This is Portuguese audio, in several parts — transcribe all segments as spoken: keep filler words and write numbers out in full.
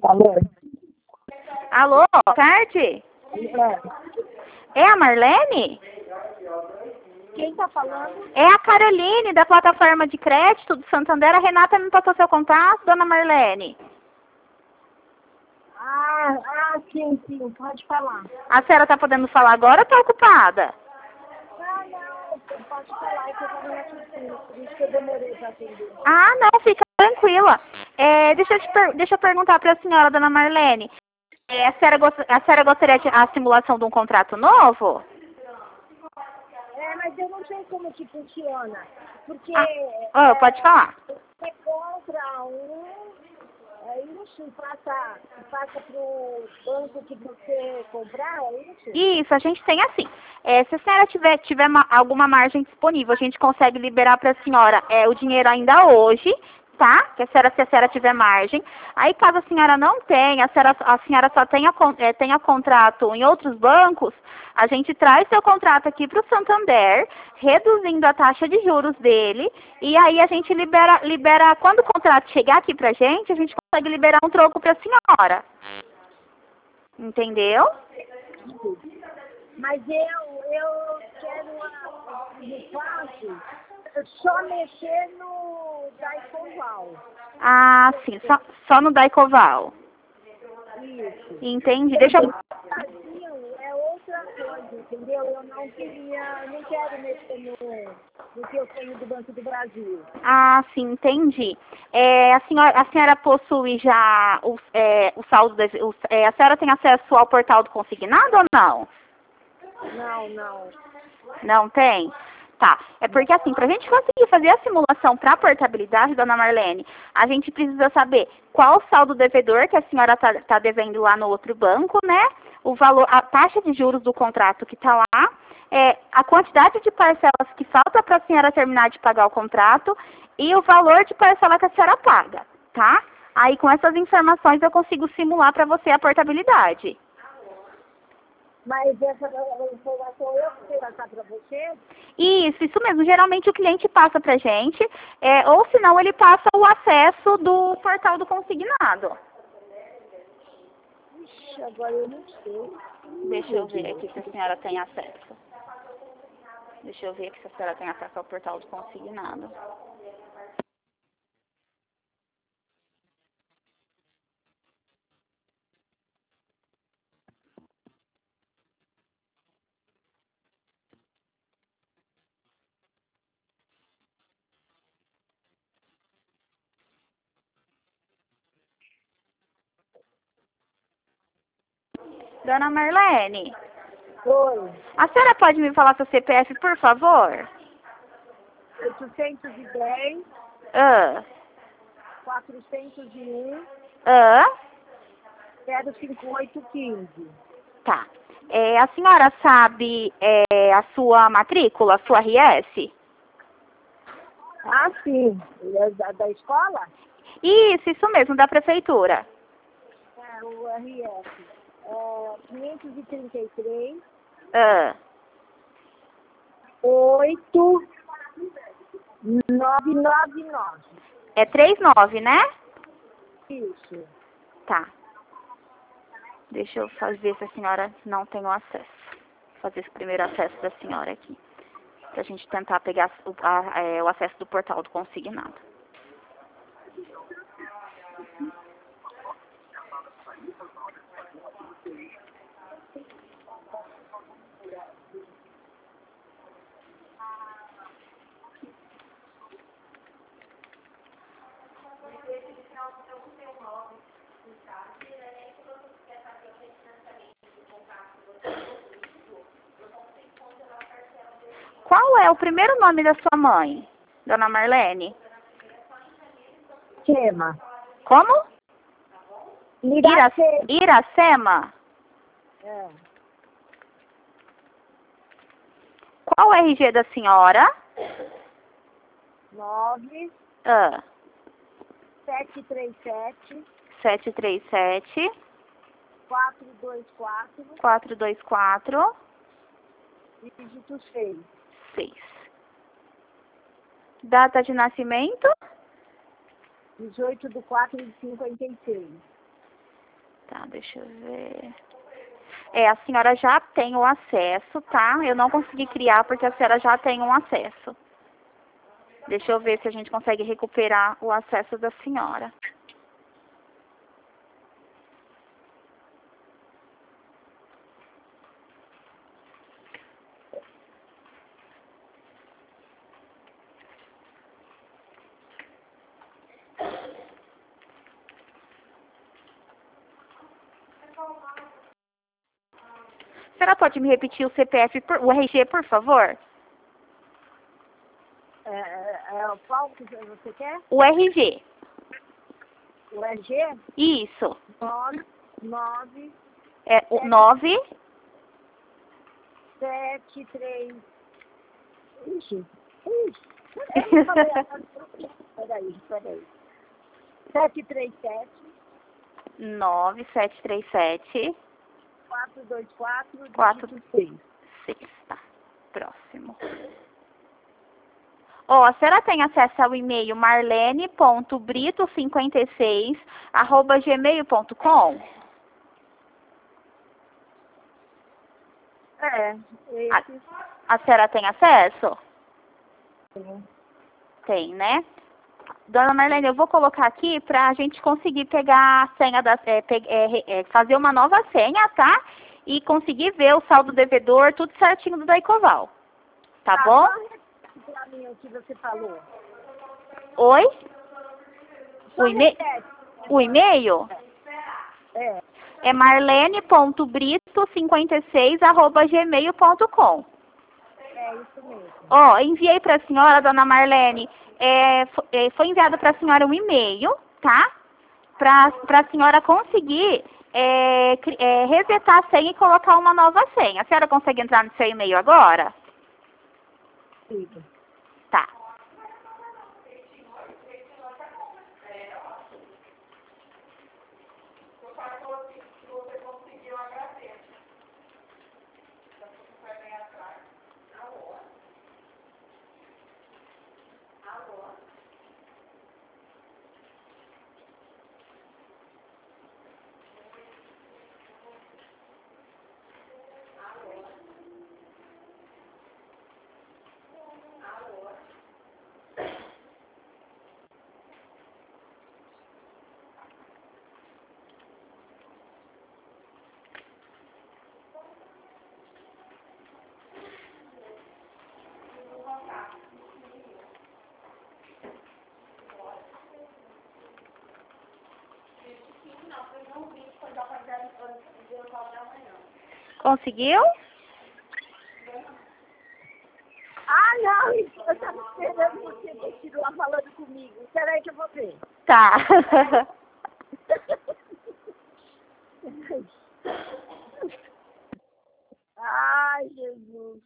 Alô? Alô, boa tarde. É a Marlene? Quem tá falando? É a Caroline, da plataforma de crédito do Santander. A Renata me passou seu contato, dona Marlene. Ah, ah, sim, sim, pode falar. A senhora tá podendo falar agora ou tá ocupada? Ah, não, pode falar, é que eu tava na piscina, por isso que eu demorei pra atender. Ah, não, fica tranquila. É, deixa, eu te per- deixa eu perguntar para a senhora, dona Marlene. É, a, senhora gost- a senhora gostaria de a simulação de um contrato novo? É, mas eu não sei como que funciona, porque Ah, oh, pode é, falar. você compra um, é isso, e passa, e passa pro banco que você comprar, é isso? Isso, a gente tem assim. É, se a senhora tiver, tiver ma- alguma margem disponível, a gente consegue liberar para a senhora é, o dinheiro ainda hoje, tá? Que a senhora, se a senhora tiver margem. Aí, caso a senhora não tenha, a senhora, a senhora só tenha, con- é, tenha contrato em outros bancos, a gente traz seu contrato aqui para o Santander, reduzindo a taxa de juros dele, e aí a gente libera, libera quando o contrato chegar aqui para a gente, a gente consegue liberar um troco para a senhora. Entendeu? Mas eu, eu quero a- no fácil só mexer no da Ecoval. Ah, sim, só, só no Daicoval. Isso. Entendi. Deixa eu... Brasil é outra coisa, entendeu? Eu não queria, não quero mexer no, no que eu tenho do Banco do Brasil. Ah, sim, entendi. É, a, senhora, a senhora possui já o, é, o saldo... Das, o, é, a senhora tem acesso ao portal do consignado ou não? Não, não. Não tem? Tá. É porque assim, para a gente conseguir fazer a simulação para a portabilidade, dona Marlene, a gente precisa saber qual o saldo devedor que a senhora está tá devendo lá no outro banco, né? O valor, a taxa de juros do contrato que está lá, é, a quantidade de parcelas que falta para a senhora terminar de pagar o contrato e o valor de parcela que a senhora paga, tá? Aí com essas informações eu consigo simular para você a portabilidade. Mas essa informação eu que tenho que passar para você? Isso, isso mesmo. Geralmente o cliente passa pra gente, é, ou senão ele passa o acesso do portal do consignado. Ixi, agora eu não sei. Deixa eu ver aqui se a senhora tem acesso. Deixa eu ver aqui se a senhora tem acesso ao portal do consignado. Dona Marlene, Oi. a senhora pode me falar seu C P F, por favor? oitocentos e dez, Ah, quatrocentos e um, ah, zero cinco oito quinze. tá. É, a senhora sabe é, a sua matrícula, a sua R S? Ah, sim. É da, da escola? Isso, isso mesmo, da prefeitura. É, o R S. É, quinhentos e trinta e três, Ah, oito, nove nove nove. é trinta e nove, né? Isso. Tá. Deixa eu fazer se a senhora não tem o acesso. Fazer esse primeiro acesso da senhora aqui. Pra gente tentar pegar o, a- é, o acesso do portal do consignado. Qual é o primeiro nome da sua mãe, dona Marlene? Tema. Como? Ira, Iracema. Iracema? É. Qual o R G da senhora? nove, Ah, sete três sete, sete três sete, quatro dois quatro, quatro dois quatro, dígito seis. seis. Data de nascimento? dezoito de quatro de cinquenta e seis. Tá, deixa eu ver. É, a senhora já tem o acesso, tá? Eu não consegui criar porque a senhora já tem um acesso. Deixa eu ver se a gente consegue recuperar o acesso da senhora. A senhora pode me repetir o C P F, por, o R G, por favor? É, é, é, qual que você quer? O R G. O R G? Isso. nove, nove, É o nove. sete, três. Ixi, ixi. Eu não falei agora. Peraí, peraí. sete três sete. nove sete três sete. quatro dois quatro. quatro seis. seis. Tá. Próximo. Ó, a senhora tem acesso ao e-mail marlene ponto brito cinquenta e seis arroba gmail ponto com? É, esse. A, a senhora tem acesso? Sim. Tem, né? Dona Marlene, eu vou colocar aqui para a gente conseguir pegar a senha, da, é, pe, é, é, fazer uma nova senha, tá? E conseguir ver o saldo devedor, tudo certinho do Daicoval. Tá Ah, bom? só pra mim o que você falou. Oi? Só O e-mail? repete. O e-mail? É, É marlene ponto brito cinquenta e seis arroba gmail ponto com. é isso mesmo. Ó, enviei para a senhora, dona Marlene, é, fo- é, foi enviado para a senhora um e-mail, tá? Para a senhora conseguir é, cri- é, resetar a senha e colocar uma nova senha. A senhora consegue entrar no seu e-mail agora? Sim. Tá. Conseguiu? Ah, não, eu estava esperando você continuar falando comigo. Espera aí que eu vou ver. Tá. Ai, Jesus.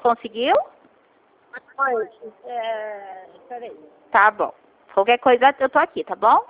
conseguiu? Oi, é, peraí. Tá bom. Qualquer coisa eu tô aqui, tá bom?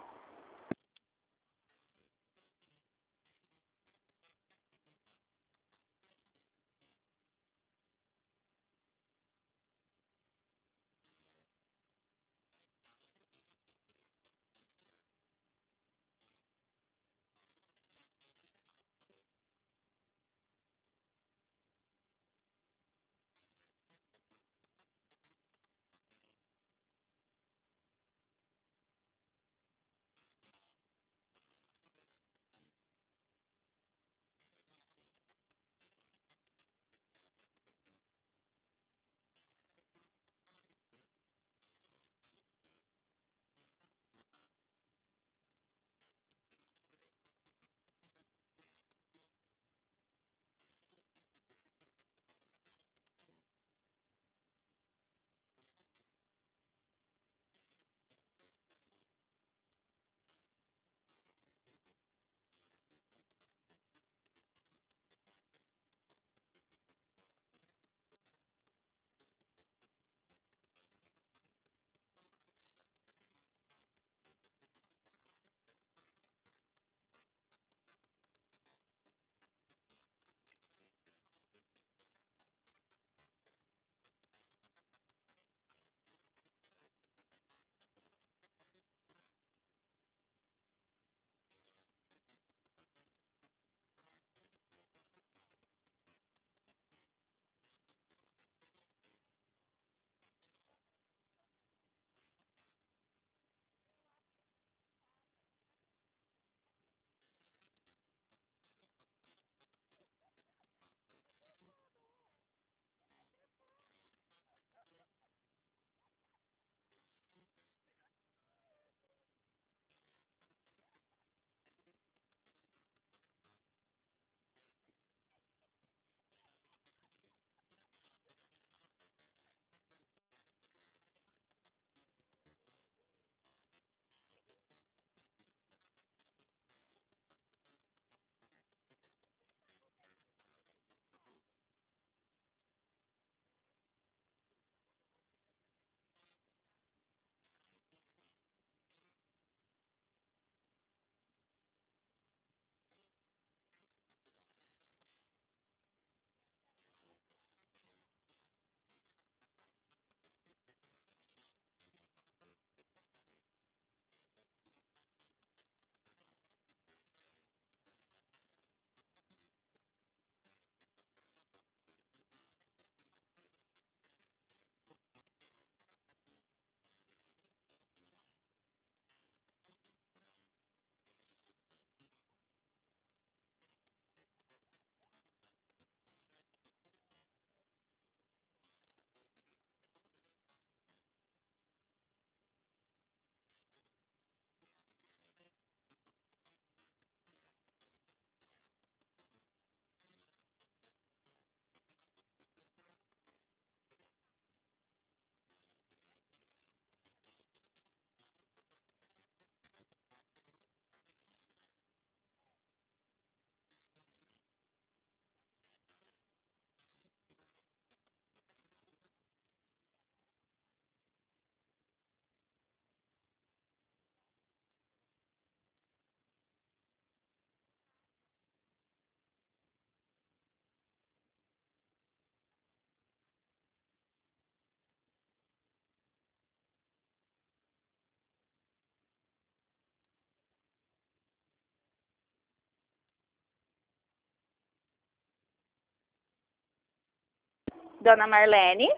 Dona Marlene?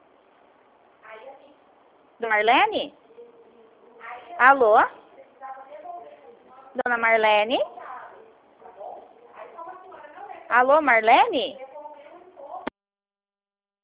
Dona Marlene? Alô? Dona Marlene? Alô, Marlene?